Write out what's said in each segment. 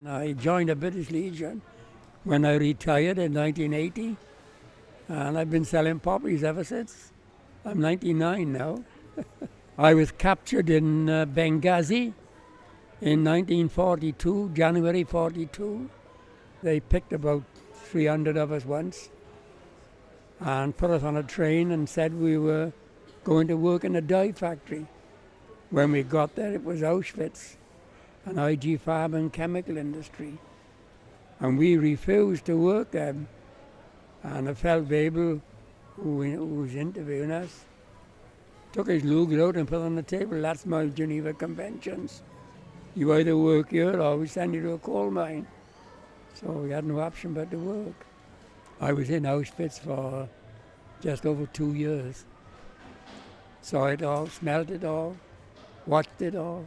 I joined the British Legion when I retired in 1980, and I've been selling poppies ever since. I'm 99 now. I was captured in Benghazi in 1942, January 42. They picked about 300 of us once and put us on a train and said we were going to work in a dye factory. When we got there, it was Auschwitz, an IG Farben chemical industry. And we refused to work there. And the Feldwebel, who was interviewing us, took his Luger out and put it on the table. That's my Geneva Conventions. You either work here or we send you to a coal mine. So we had no option but to work. I was in Auschwitz for just over 2 years. Saw it all, smelled it all, watched it all.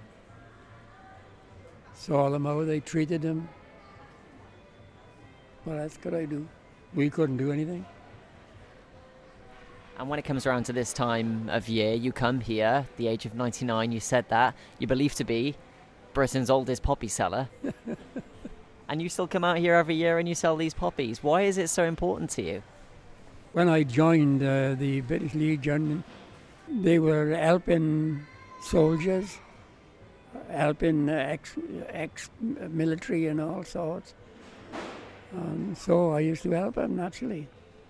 Saw them how they treated them. What else could I do? We couldn't do anything. And when it comes around to this time of year, you come here, the age of 99, you said that. You're believed to be Britain's oldest poppy seller. And you still come out here every year and you sell these poppies. Why is it so important to you? When I joined the British Legion, they were helping soldiers, helping ex-military and all sorts. So I used to help them, naturally.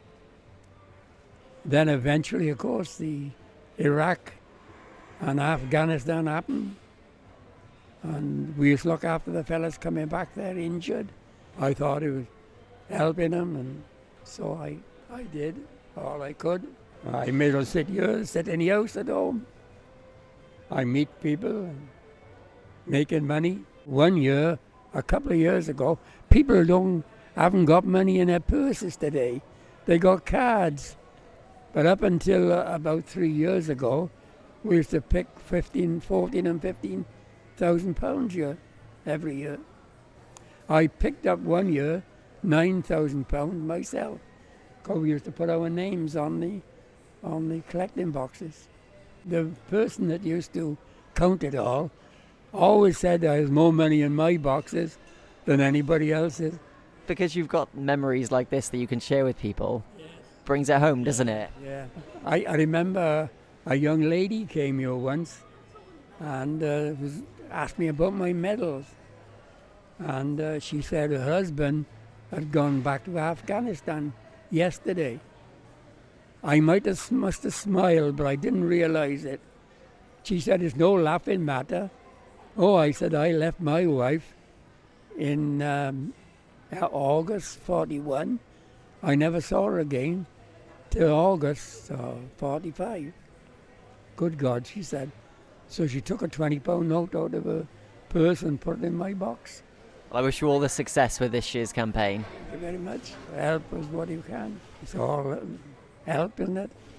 Then eventually, of course, the Iraq and Afghanistan happened. And we used to look after the fellas coming back there injured. I thought it was helping them, and so I did all I could. I may as well sit here, sit in the house at home. I meet people and making money. One year, a couple of years ago, people haven't got money in their purses today. They got cards. But up until about 3 years ago, we used to pick 14 and 15,000 pounds every year. I picked up one year 9,000 pounds myself, because we used to put our names on the collecting boxes. The person that used to count it all always said there was more money in my boxes than anybody else's. Because you've got memories like this that you can share with people. Yes. Brings it home, doesn't it? Yeah. I remember a young lady came here once and asked me about my medals. And she said her husband had gone back to Afghanistan yesterday. I must have smiled, but I didn't realize it. She said, "It's no laughing matter." Oh, I said, I left my wife in August 41. I never saw her again till August 45. Good God, she said. So she took a £20 note out of her purse and put it in my box. Well, I wish you all the success with this year's campaign. Thank you very much. Help us what you can. It's all help, isn't it?